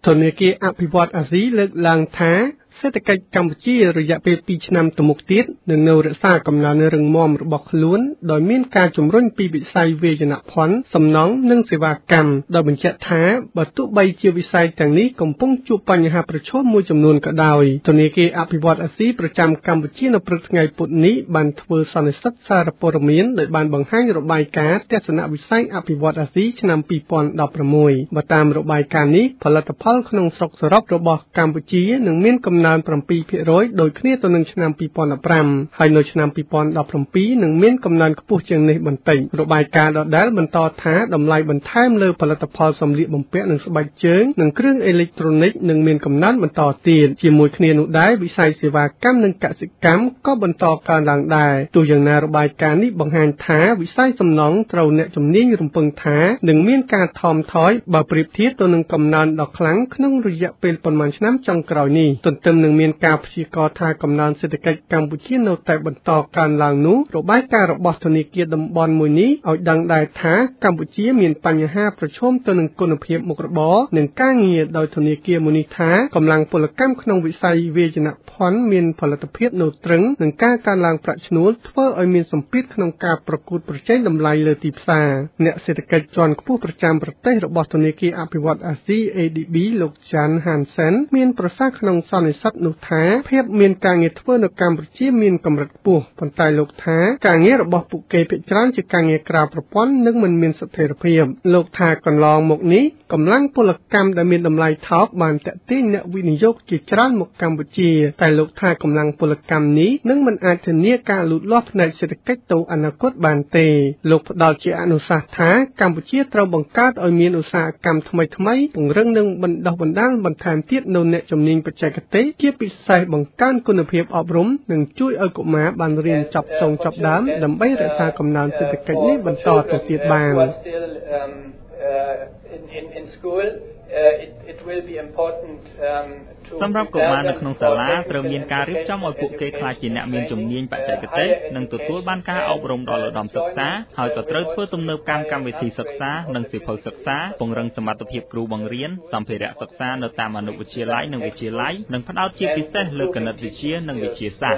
ធនាគារអភិវឌ្ឍអាស៊ីលើកឡើងថាសេដ្ឋកិច្ចកម្ពុជារយៈពេល2ឆ្នាំទៅមុខទៀតនឹងនៅរក្សាកំណើនរឹងមាំរបស់ខ្លួនដោយមានការជំរុញពីវិស័យវាយនភ័ណ្ឌសំណង់និងសេវាកម្មដោយបញ្ជាក់ថាបើទោះបីជាវិស័យទាំងនេះកំពុងជួបបញ្ហាប្រឈមមួយចំនួនក៏ដោយធនាគារអភិវឌ្ឍអាស៊ីប្រចាំកម្ពុជានៅព្រឹកថ្ងៃពុធនេះបានធ្វើសន្និសីទសារព័ត៌មានដោយបានបង្ហាញរបាយការណ៍ទស្សនវិស័យអភិវឌ្ឍអាស៊ីឆ្នាំ2016បើតាមរបាយការណ៍នេះផលិតផលក្នុងស្រុកសរុបរបស់កម្ពុជានឹងមានកំណើន 7% ដូចគ្នាទៅនឹងឆ្នាំ2015ហើយនៅឆ្នាំ2017នឹងមានកំណើនខ្ពស់ជាងនេះបន្តិចរបាយការណ៍ដដែលបន្តថាតម្លៃបន្ថែមលើផលិតផលសម្លៀកបំពាក់និងស្បែកជើងនិងគ្រឿងអេឡិចត្រូនិកនឹងមានកំណើនបន្តទៀតជាមួយគ្នានោះដែរវិស័យសេវាកម្មនិងកសិកម្មក៏បន្តកើនឡើងដែរទោះយ៉ាងណារបាយការណ៍នេះបង្ហាញថាវិស័យសំណង់ត្រូវអ្នកជំនាញរំពឹងថានឹងមានការថមថយបើប្រៀបធៀបទៅនឹងកំណើនដ៏ខ្លាំងក្នុងរយៈពេលប៉ុន្មានឆ្នាំចុងក្រោយនេះទន្ទឹមនឹងមានការព្យាករណ៍ថាកំណើនសេដ្ឋកិច្ចកម្ពុជានៅតែបន្តកើនឡើងនោះរបាយការណ៍របស់ធនាគារតំបន់មួយនេះឲ្យដឹងដែរថាកម្ពុជាមានបញ្ហាប្រឈមទៅនឹងគុណភាពមុខរបរនិងការងារដោយធនាគារមួយនេះថាកម្លាំងពលកម្មក្នុងវិស័យវាយនភ័ណ្ឌមានផលិតភាពនៅទ្រឹងនិងការកើនឡើងប្រាក់ឈ្នួលធ្វើឲ្យមានសម្ពាធក្នុងការប្រកួតប្រជែងតម្លៃលើទីផ្សារអ្នកសេដ្ឋកិច្ចជាន់ខ្ពស់ប្រចាំប្រទេសរបស់ធនាគារអភិវឌ្ឍអាស៊ី ADB លោក Jan Hansen មានប្រសាសន៍ក្នុងសន្និសីទនោះថាភាពមានការងារធ្វើនៅកម្ពុជាមានកម្រិតខ្ពស់ប៉ុន្តែលោកថាការងាររបស់ពួកគេភាគច្រើនជាការងារក្រៅប្រព័ន្ធនិងមិនមានស្ថិរភាពលោកថាកន្លងមកនេះកម្លាំងពលកម្មដែលមានតម្លៃថោកបានទាក់ទាញអ្នកវិនិយោគជាច្រើនមកកម្ពុជាតែលោកថាកម្លាំងពលកម្មនេះនឹងមិនអាចធានាការលូតលាស់ផ្នែកសេដ្ឋកិច្ចទៅអនាគតបានទេលោកផ្ដល់ជាអនុសាសន៍ថាកម្ពុជាត្រូវបង្កើតឲ្យមានឧស្សាហកម្មថ្មីៗពង្រឹងនិងបណ្ដុះបណ្ដាលបន្ថែមទៀតនៅអ្នកជំនាញបច្ចេកទេសជាពិសេសបង្កើនគុណភាពអប់រំនិងជួយឲ្យកុមារបានរៀនចប់ចុងចប់ដើមដើម្បីរក្សាកំណើនសេដ្ឋកិច្ចនេះបន្តទៅទៀតបានសម្រាប់កុមារនៅក្នុងសាលាត្រូវមានការរៀបចំឲ្យពួកគេក្លាយជាអ្នកមានជំនាញបច្ចេកទេសនិងទទួលបានការអប់រំដល់ឧត្តមសិក្សាហើយក៏ត្រូវធ្វើទំនើបកម្មវិធីសិក្សានិងសៀវភៅសិក្សាពង្រឹងសមត្ថភាពគ្រូបង្រៀនសម្ភារៈសិក្សានៅតាមអនុវិទ្យាល័យនិងវិទ្យាល័យនិងផ្ដោតជាពិសេសលើគណិតវិទ្យានិងវិទ្យាសាស្ត្រ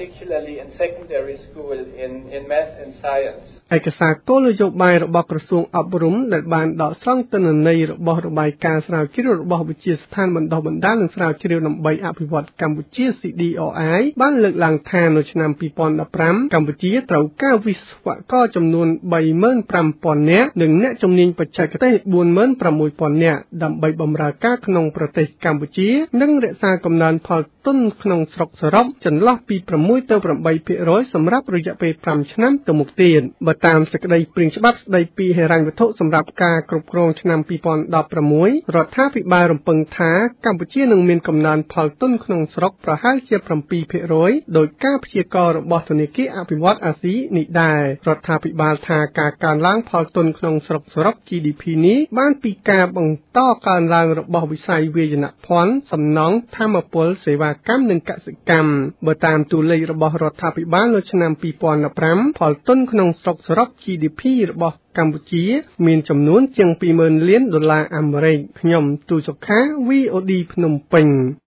ឯកសារគោលនយោបាយរបស់ក្រសួងអប់រំដែលបានដកស្រង់ទិន្នន័យរបស់របាយការណ៍ស្រាវជ្រាវរបស់វិទ្យាស្ថានបណ្ដុះបណ្ដាលនិងស្រាវជ្រាវដើម្បីអភិវឌ្ឍកម្ពុជា CDRI បានលើកឡើងថានៅឆ្នាំ2015កម្ពុជាត្រូវការវិស្វករចំនួន 35,000 នាក់និងអ្នកជំនាញបច្ចេកទេស 46,000 នាក់ដើម្បីបម្រើការក្នុងប្រទេសកម្ពុជានិងរក្សាកំណើនផលទុនក្នុងស្រុកសរុបចន្លោះពី 6 ទៅ 8% សម្រាប់រយៈពេល 5 ឆ្នាំទៅមុខទៀតបើតាមសេចក្តីព្រាងច្បាប់ស្តីពីហិរញ្ញវត្ថុសម្រាប់ការគ្រប់គ្រងឆ្នាំ2016រដ្ឋាភិបាលរំពឹងថាកម្ពុជានឹងមានកំណើនផលទុនក្នុងស្រុកប្រហែលជា 7% ដោយការព្យាករណ៍របស់ធនាគារអភិវឌ្ឍអាស៊ីនេះដែររដ្ឋាភិបាលថាការកើនឡើងផលទុនក្នុងស្រុកសរុប GDP នេះបានពីការបន្តកើនឡើងរបស់វិស័យវាយនភ័ណ្ឌសំណង់ថាមពលសេវាកម្មនិងកសិកម្មបើតាមតួលេខរបស់រដ្ឋាភិបាលនៅឆ្នាំ2015ផលទុនក្នុងស្រុកសរុប GDP របស់កម្ពុជាមានចំនួនជាង 20,000 លានដុល្លារអាមេរិកខ្ញុំទូសុខា VOD ភ្នំពេញ